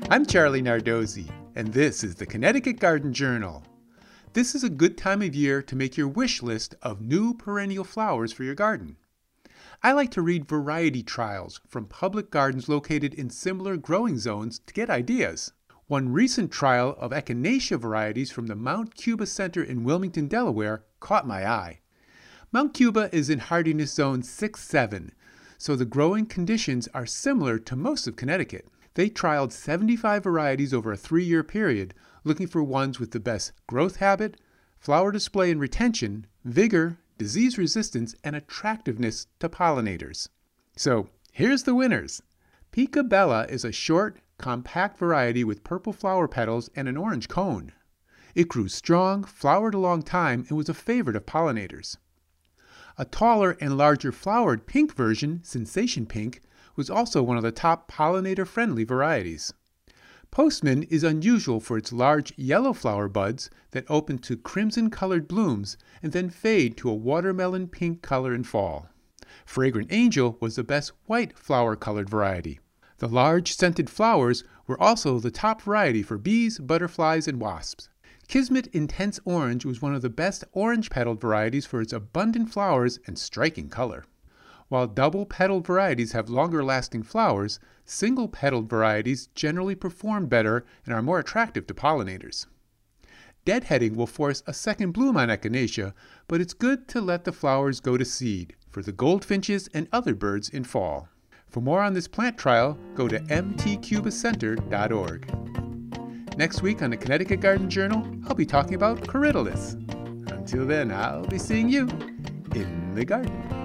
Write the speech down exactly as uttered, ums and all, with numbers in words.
I'm Charlie Nardozzi, and this is the Connecticut Garden Journal. This is a good time of year to make your wish list of new perennial flowers for your garden. I like to read variety trials from public gardens located in similar growing zones to get ideas. One recent trial of echinacea varieties from the Mount Cuba Center in Wilmington, Delaware caught my eye. Mount Cuba is in hardiness zone six seven, so the growing conditions are similar to most of Connecticut. They trialed seventy-five varieties over a three-year period, looking for ones with the best growth habit, flower display and retention, vigor, disease resistance, and attractiveness to pollinators. So, here's the winners. Pica Bella is a short, compact variety with purple flower petals and an orange cone. It grew strong, flowered a long time, and was a favorite of pollinators. A taller and larger flowered pink version, Sensation Pink, was also one of the top pollinator-friendly varieties. Postman is unusual for its large yellow flower buds that open to crimson-colored blooms and then fade to a watermelon pink color in fall. Fragrant Angel was the best white flower-colored variety. The large scented flowers were also the top variety for bees, butterflies, and wasps. Kismet Intense Orange was one of the best orange-petaled varieties for its abundant flowers and striking color. While double-petaled varieties have longer-lasting flowers, single-petaled varieties generally perform better and are more attractive to pollinators. Deadheading will force a second bloom on echinacea, but it's good to let the flowers go to seed for the goldfinches and other birds in fall. For more on this plant trial, go to m t cuba center dot org. Next week on the Connecticut Garden Journal, I'll be talking about Corydalis. Until then, I'll be seeing you in the garden.